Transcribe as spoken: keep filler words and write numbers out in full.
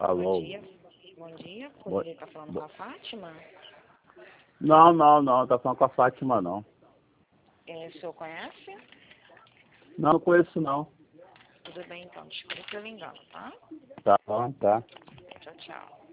Alô? Bom dia. Bom dia. Poderia estar falando com a Fátima? Não, não, não. Não tá falando com a Fátima, não. É, o senhor conhece? Não, não conheço, não. Tudo bem, então. Desculpa se eu me engano, tá? Tá bom, tá. Tchau, tchau.